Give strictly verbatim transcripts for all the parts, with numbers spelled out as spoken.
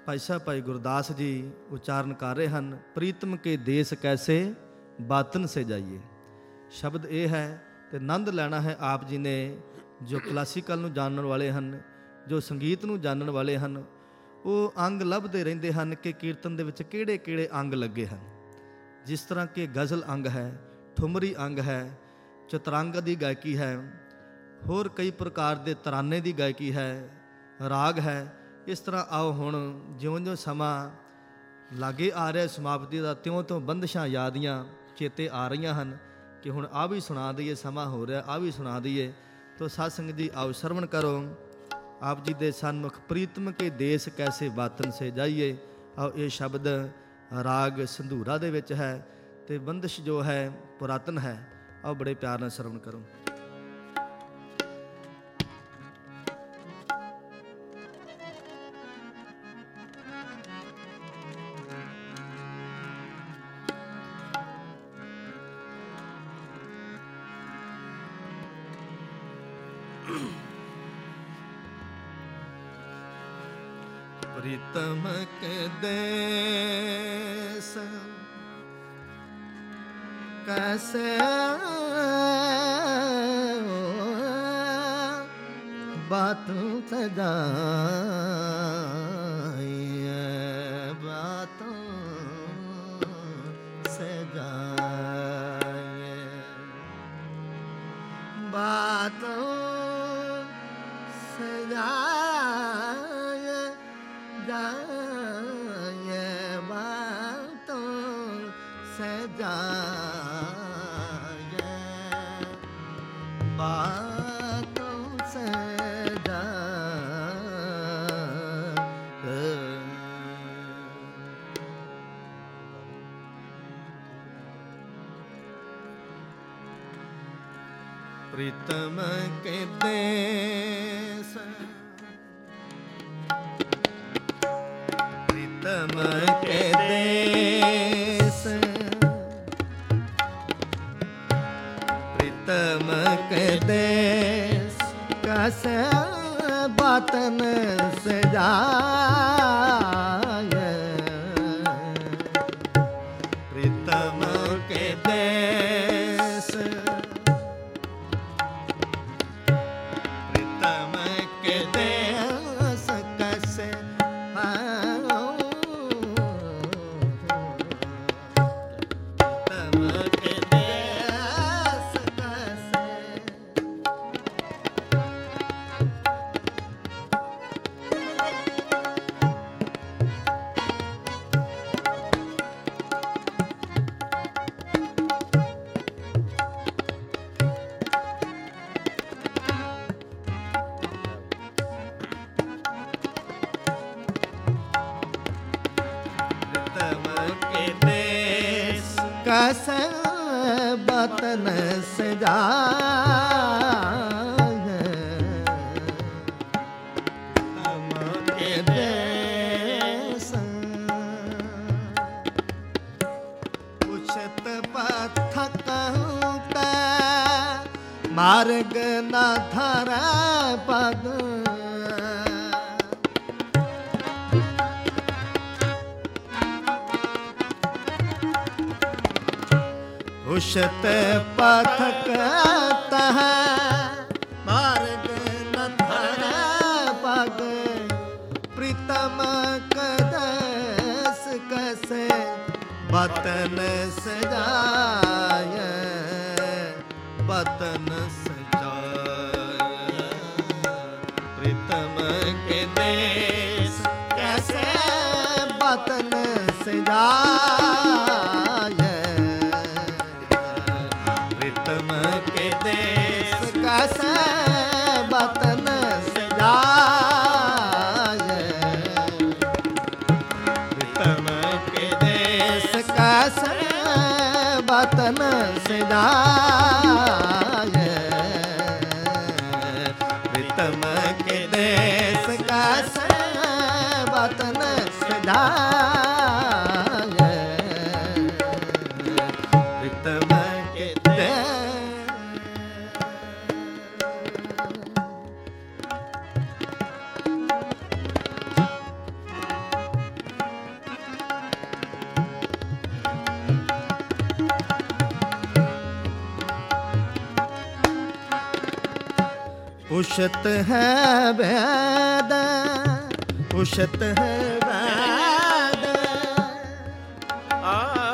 भाई साहब भाई गुरदास जी उच्चारण कर रहे हैं, प्रीतम के देश कैसे बातन से जाइए। शब्द ये है तो आनंद लेना है। आप जी ने जो क्लासिकल नूं जानन वाले हैं, जो संगीत नूं जानन वाले हैं, वो अंग लभदे रहिंदे हन कि कीर्तन दे विच किहड़े किहड़े अंग लगे हैं। जिस तरह के गज़ल अंग है, ठुमरी अंग है, चतरंग दी गायकी है, होर कई प्रकार के तराने की गायकी है, राग है। इस तरह आओ हुण ज्यों ज्यों समा लागे आ रहा समाप्ति का, त्यों त्यों बंदिशां यादियां चेते आ रही हैं कि हुण आ भी सुना दईए, समा हो रहा आ भी सुना दईए। तो साध संगत जी आओ श्रवण करो आप जी दे सन्मुख, प्रीतम के देश कैसे बातन से जाइए। आओ ये शब्द राग संधूरा दे विच है ते बंदिश जो है पुरातन है। आओ बड़े प्यार नाल श्रवण करो। प्रीतम के देश कैसे बातों से जाइए, बातों से जाइए, बातों से जाइए, जाइए बातों से जाइए, बातों से जाइए। प्रीतम के देश प्रीतम के देश प्रीतम के देश कैसे बातन से जाए। प्रीतम के देश प्रीतम के देश कैसे कैसे बतन से जाए। के देश उछत पथक मार्ग न धर पद उषत पथक तह मार्ग न धर पग। प्रीतम कदस कैसे बतन सजाए, बतन सजाए। प्रीतम के देश कैसे बतन सजाए। प्रीतम के देश कैसे बतन सजाए। प्रीतम के देश कैसे बतन सजाए। प्रीतम के देश कैसे बतन सजाए। प्रीतम के देश उषत है वैद, उषत है वैद, आ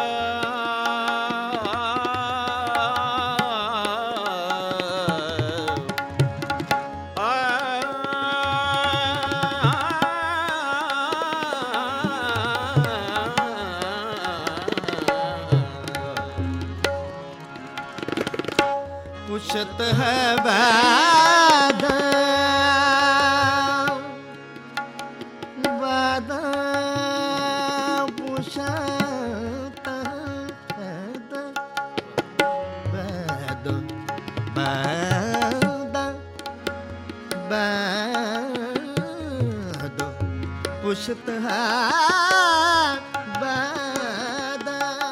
उषत है वैद, वैद उषत वैद, वैद वैद वैद उषत है वैद।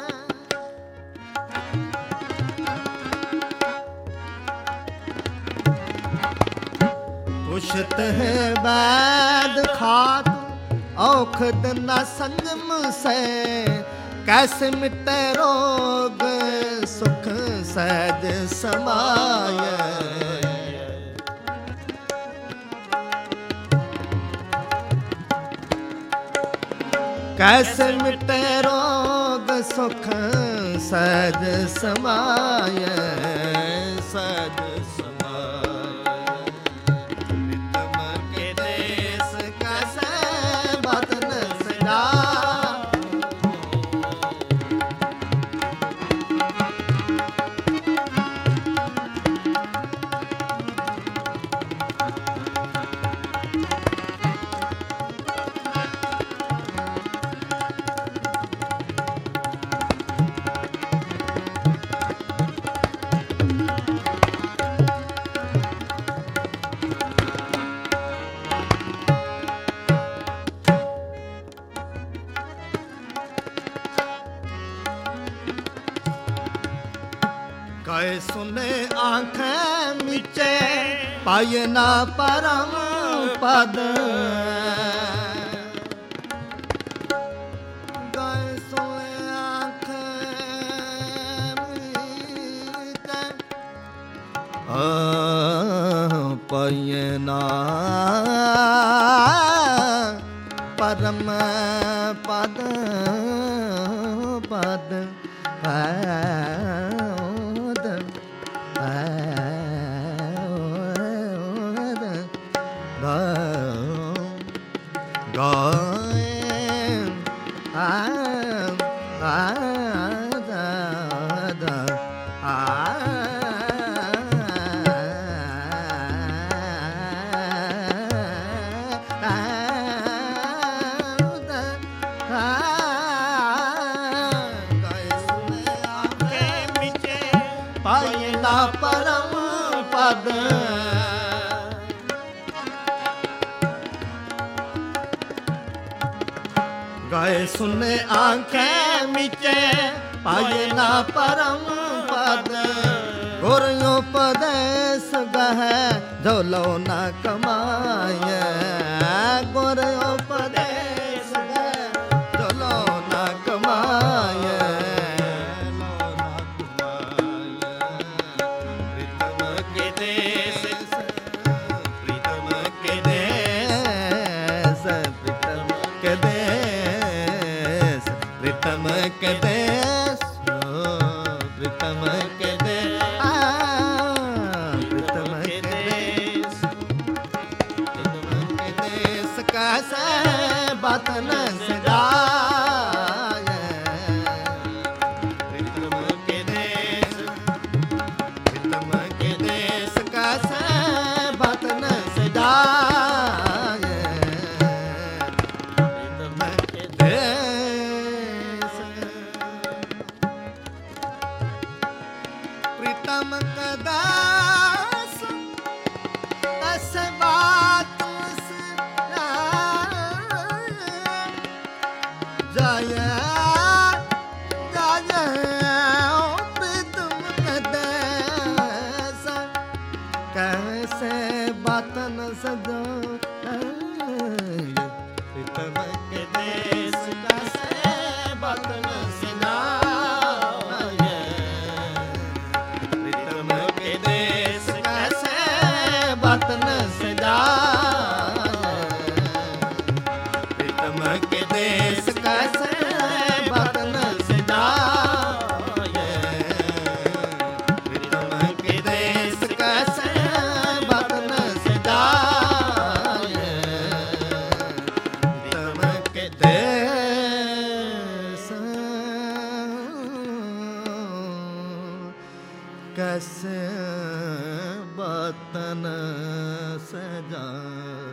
उषत है वैद खात औखद न संगम से, कैसे मिटे रोग सुख सहज समाय। कैसे मिटे रोग सुख सहज समाय, सहज गए सुने आँखें मीचे पाए ना परम पद। गए सुने आँखें मीचे पाए ना परम पद, पद परम पद। गए सुने आँखें मीचे पाए ना परम पद। गुरयोपदेश गह झोलो न कमाए, गुरयोपदेश गह झोलो न कमाए। प्रीतम के देश, प्रीतम के देश, प्रीतम के देश, प्रीतम के देश कैसे बात न सजाए। प्रीतम के देश, प्रीतम के देश कैसे बात न सजाए। प्रीतम के देश, प्रीतम का दास ऐसे बात से जाय जाय। प्रीतम का दास कैसे बात न सजो। प्रीतम के देश कैसे बात न सजा। प्रीतम के देश कैसे बात न जाए, प्रीतम के देश कैसे बतन से जाए, प्रीतम के देश कैसे बतन से जाए, प्रीतम के देश कैसे बतन से जाए।